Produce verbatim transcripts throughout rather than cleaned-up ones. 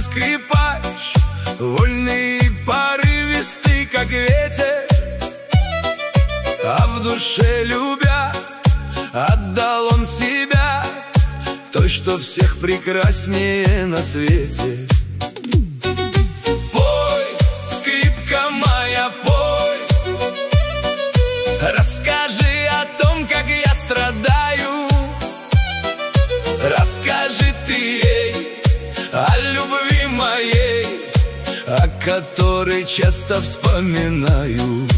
скрипач, вольный и порывистый, как ветер, а в душе любя отдал он себя той, что всех прекраснее на свете. Пой, скрипка моя, пой, расскажи о том, как я страдаю. Расскажи ты ей о любви моей, о которой часто вспоминаю.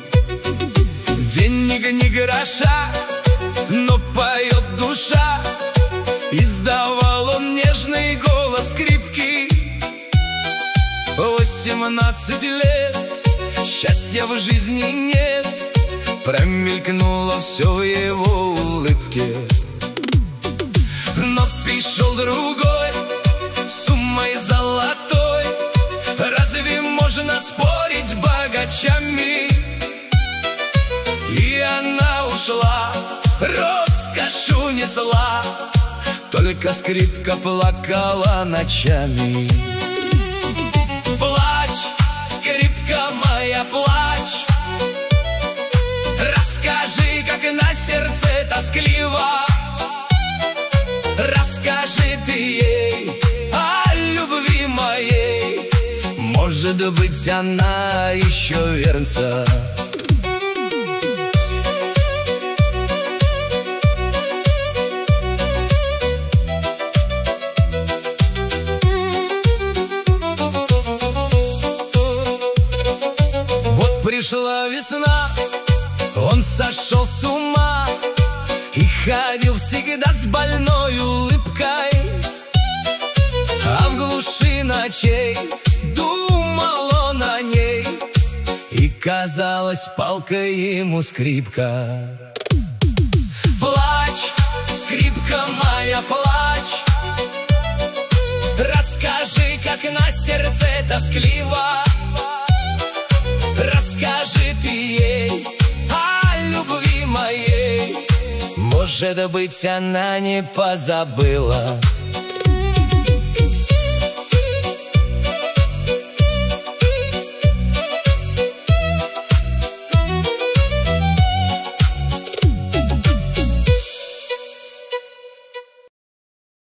Денег ни гроша, но поет душа. Издавал он нежный голос скрипки. Восемнадцать лет, счастья в жизни нет, промелькнуло все в его улыбке. Но пришел другой с умой золотой. Разве можно спорить с богачами? И она ушла, роскошь унесла, только скрипка плакала ночами. Плачь, скрипка моя, плачь, расскажи, как на сердце тоскливо. Расскажи ты ей о любви моей, может быть, она еще вернется. Вот пришла весна, он сошел с ума и ходил всегда с больной улыбкой, а в глуши ночей думал он о ней, и казалась палкой ему скрипка. Плачь, скрипка моя, плачь, расскажи, как на сердце тоскливо. Расскажи ты ей о любви моей, может быть, она не позабыла.